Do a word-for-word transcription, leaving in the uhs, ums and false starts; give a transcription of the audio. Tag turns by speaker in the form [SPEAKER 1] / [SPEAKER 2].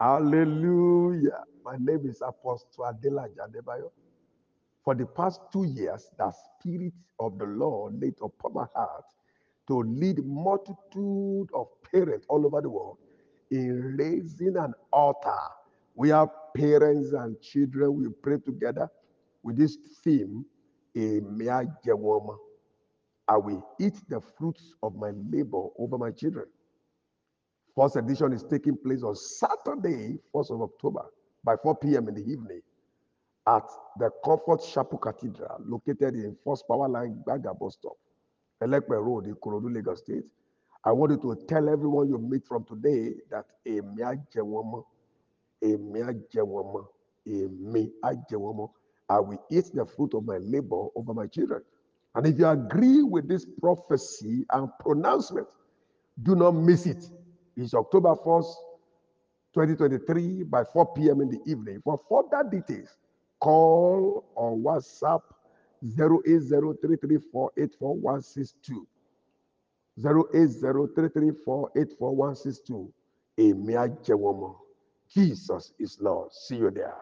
[SPEAKER 1] Hallelujah. My name is Apostle Adela Jadebayo. For the past two years, the Spirit of the Lord laid upon my heart to lead multitude of parents all over the world in raising an altar where parents and children will pray together with this theme, a mere woman. I will eat the fruits of my labor over my children. First edition is taking place on Saturday, first of October, by four p.m. in the evening at the Comfort Chapel Cathedral, located in First Power Line, Baga Bus Stop, Elekpe Road, in Ikorodu, Lagos State. I want you to tell everyone you meet from today that a mere woman, a mere woman, a mere woman, I will eat the fruit of my labor over my children. And if you agree with this prophecy and pronouncement, do not miss it. It's October first, twenty twenty-three by four p.m. in the evening. For further details, call or WhatsApp zero eight zero three three four eight four one six two. zero eight zero three three four eight four one six two. Emia Jewomo. Jesus is Lord. See you there.